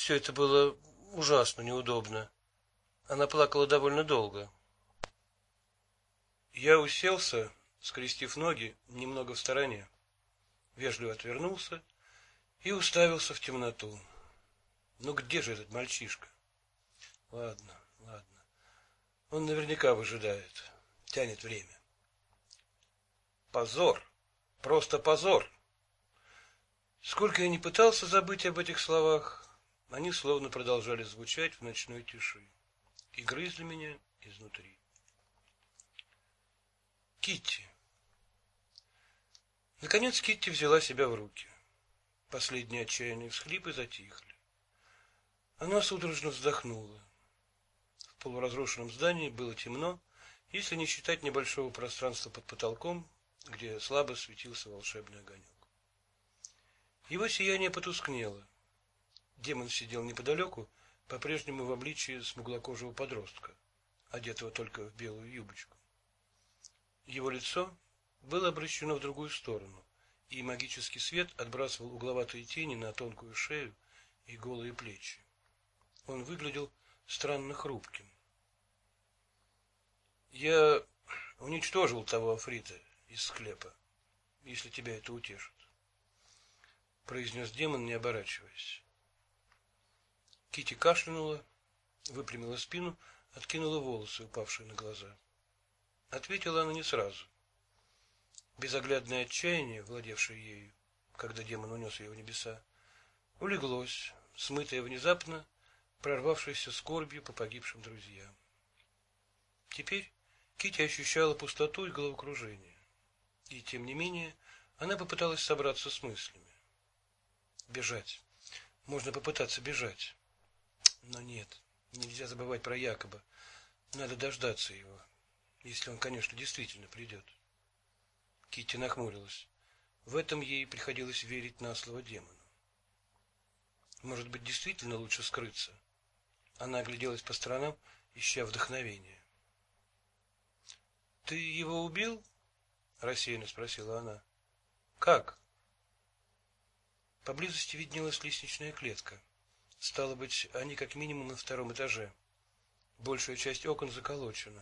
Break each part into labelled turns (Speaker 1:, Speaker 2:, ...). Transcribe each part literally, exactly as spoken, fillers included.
Speaker 1: Все это было ужасно неудобно. Она плакала довольно долго. Я уселся, скрестив ноги, немного в стороне, вежливо отвернулся и уставился в темноту. Ну где же этот мальчишка? Ладно, ладно. Он наверняка выжидает, тянет время. Позор! Просто позор! Сколько я ни пытался забыть об этих словах, они словно продолжали звучать в ночной тиши и грызли меня изнутри. Китти. Наконец Китти взяла себя в руки. Последние отчаянные всхлипы затихли. Она судорожно вздохнула. В полуразрушенном здании было темно, если не считать небольшого пространства под потолком, где слабо светился волшебный огонек. Его сияние потускнело. Демон сидел неподалеку, по-прежнему в обличии смуглокожего подростка, одетого только в белую юбочку. Его лицо было обращено в другую сторону, и магический свет отбрасывал угловатые тени на тонкую шею и голые плечи. Он выглядел странно хрупким. Я уничтожил того Африта из склепа, если тебя это утешит, произнес демон, не оборачиваясь. Китти кашлянула, выпрямила спину, откинула волосы, упавшие на глаза. Ответила она не сразу. Безоглядное отчаяние, владевшее ею, когда демон унес ее в небеса, улеглось, смытое внезапно, прорвавшееся скорбью по погибшим друзьям. Теперь Китти ощущала пустоту и головокружение, и тем не менее она попыталась собраться с мыслями. Бежать. Можно попытаться бежать. Но нет, нельзя забывать про Якоба. Надо дождаться его, если он, конечно, действительно придет. Китти нахмурилась. В этом ей приходилось верить на слово демону. Может быть, действительно лучше скрыться? Она огляделась по сторонам, ища вдохновения. — Ты его убил? — рассеянно спросила она. — Как? Поблизости виднелась лестничная клетка. Стало быть, они как минимум на втором этаже. Большая часть окон заколочена.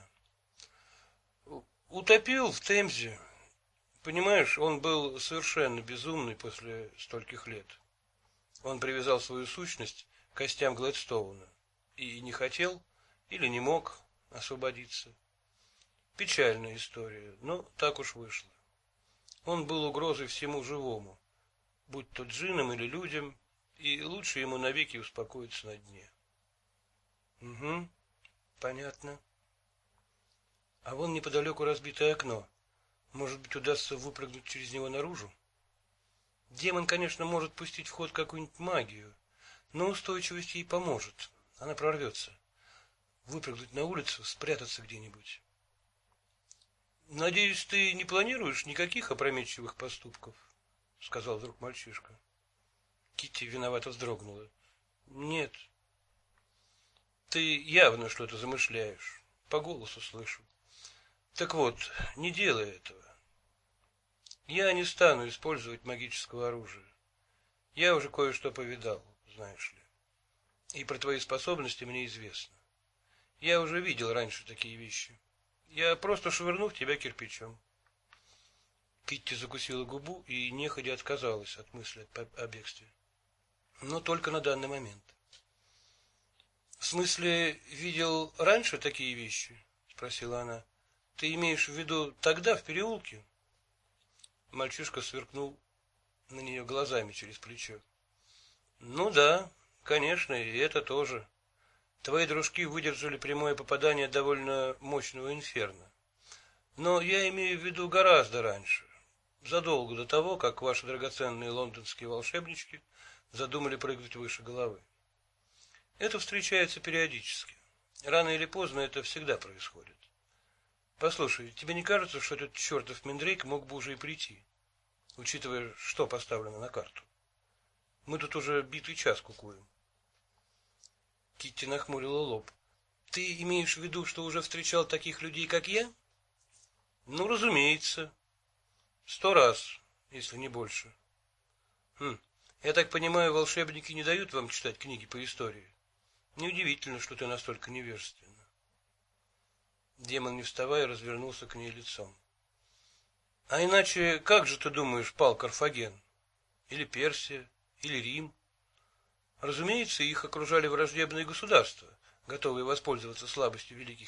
Speaker 1: — Утопил в Темзе. Понимаешь, он был совершенно безумный после стольких лет. Он привязал свою сущность к костям Глэдстоуна и не хотел или не мог освободиться. Печальная история, но так уж вышло. Он был угрозой всему живому, будь то джиннам или людям, и лучше ему навеки успокоиться на дне. Угу, понятно. А вон неподалеку разбитое окно. Может быть, удастся выпрыгнуть через него наружу? Демон, конечно, может пустить в ход какую-нибудь магию, но устойчивость ей поможет. Она прорвется. Выпрыгнуть на улицу, спрятаться где-нибудь. Надеюсь, ты не планируешь никаких опрометчивых поступков, сказал вдруг мальчишка. Китти виновато вздрогнула. Нет. Ты явно что-то замышляешь. По голосу слышу. Так вот, не делай этого. Я не стану использовать магического оружия. Я уже кое-что повидал, знаешь ли. И про твои способности мне известно. Я уже видел раньше такие вещи. Я просто швырну в тебя кирпичом. Китти закусила губу и нехотя отказалась от мысли о бегстве. Но только на данный момент. В смысле, видел раньше такие вещи? Спросила она. Ты имеешь в виду тогда, в переулке? Мальчишка сверкнул на нее глазами через плечо. Ну да, конечно, и это тоже. Твои дружки выдержали прямое попадание довольно мощного инферно. Но я имею в виду гораздо раньше, задолго до того, как ваши драгоценные лондонские волшебнички задумали прыгнуть выше головы. Это встречается периодически. Рано или поздно это всегда происходит. Послушай, тебе не кажется, что этот чертов Мендрейк мог бы уже и прийти, учитывая, что поставлено на карту? Мы тут уже битый час кукуем. Китти нахмурила лоб. Ты имеешь в виду, что уже встречал таких людей, как я? Ну, разумеется. Сто раз, если не больше. Хм, Я так понимаю, волшебники не дают вам читать книги по истории? Неудивительно, что ты настолько невежественна. Демон, не вставая, развернулся к ней лицом. А иначе, как же ты думаешь, пал Карфаген? Или Персия? Или Рим? Разумеется, их окружали враждебные государства, готовые воспользоваться слабостью великих